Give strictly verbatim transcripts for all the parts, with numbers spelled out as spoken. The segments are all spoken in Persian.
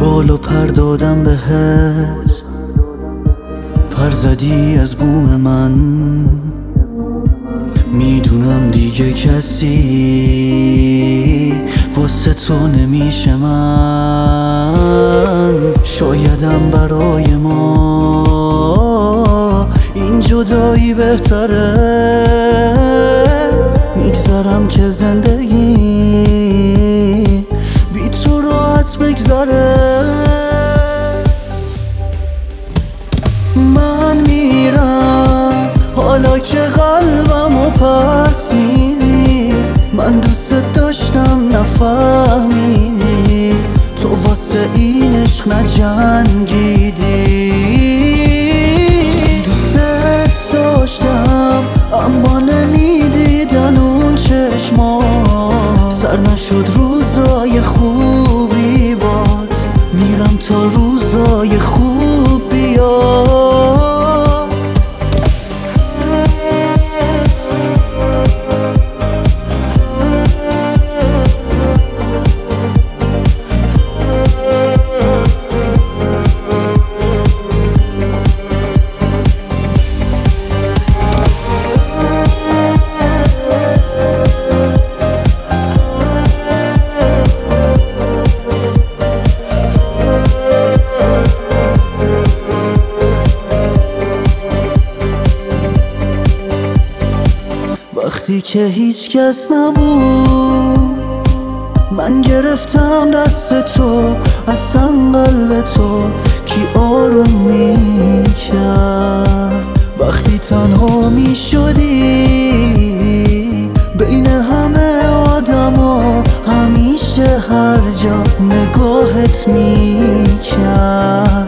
بالا پر دادم بهت، پر زدی از بوم من. میدونم دیگه کسی واسه تو نمیشه من. شایدم برای ما این جدایی بهتره. میگذرم که زندگی بی تو راحت بگذره. من میرم حالا که قلبمو پس میدی. من دوست داشتم نفهمیدی، تو واسه این عشق نجنگیدی. دوست داشتم اما نمیدیدن اون چشما. سر نشد روزای خوبی باد، میرم تا روزای خوب بیاد. وقتی که هیچ کس نبود، من گرفتم دست تو، اصلا قلب تو کی آروم میکرد. وقتی تنها میشدی بین همه آدما، همیشه هر جا نگاهت میکرد.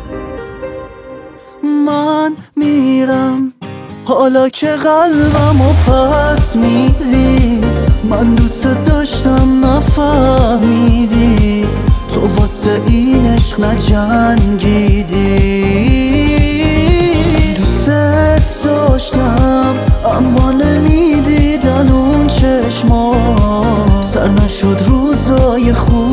من میرم حالا که قلبمو پس میدی. من دوست داشتم نفهمیدی، تو واسه این عشق نجنگیدی. دوست داشتم اما نمیدیدن اون چشما. سر نشد روزای خوب